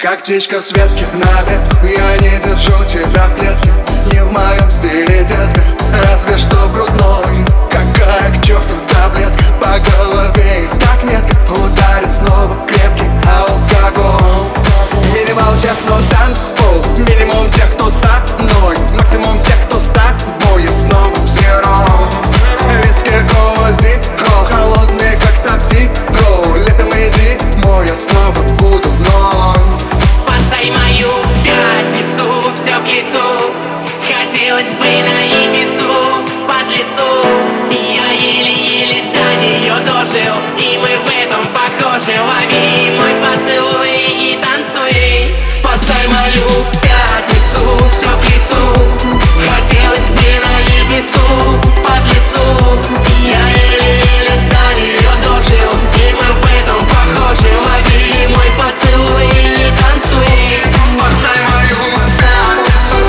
Как птичка с ветки на ветку, я не держу тебя в клетке. Не в моем стиле, детка, разве что в грудной. Какая к черту таблетка, по голове и так метко ударит снова крепкий алкоголь. Минимал техно танцпол, минимум тех, кто со мной, максимум тех, кто с тобой. Я снова в зеро. Виски, кола, зиро, холодный как саптиро. Летом и зимой я снова буду вновь. Спасай мою пятницу, все к лицу. Хотелось бы на Ибицу, под лицу. Я еле-еле до нее дожил, и мы в этом похожи. Лови мой поцелуй и танцуй. Спасай мою пятницу, все к лицу. Хотелось бы на Ибицу, под лицу. Я еле-еле до нее дожил, и мы в этом похожи. Лови мой поцелуй и танцуй. Спасай мою пятницу.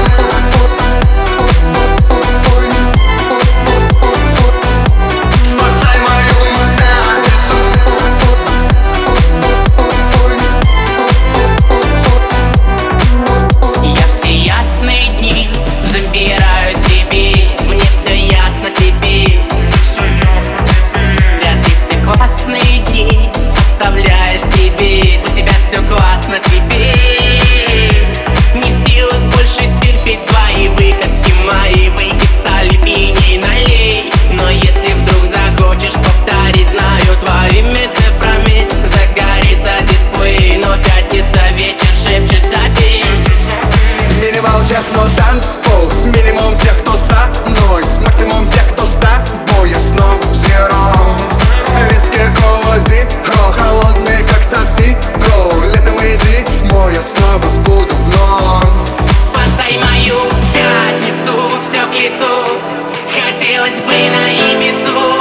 Спасай мою пятницу. Я все ясные дни забираю себе. Мне все ясно теперь. Ты все классные дни оставляешь себе. У тебя все классно теперь. Не в силах больше терпеть твои выходки. Мои выйти стали пьяней, налей. Но если вдруг захочешь повторить, знаю, твоими цифрами загорится дисплей. Но пятница вечер шепчет запей. Минимал техно танцпол, минимум тех, кто со мной, максимум тех, кто с тобой. Я снова в зеро. Виски, кола, зиро, холодный как саптиро. Летом и зимой я снова буду вновь. Спасай мою пятницу, все к лицу. Хотелось бы на Ибицу,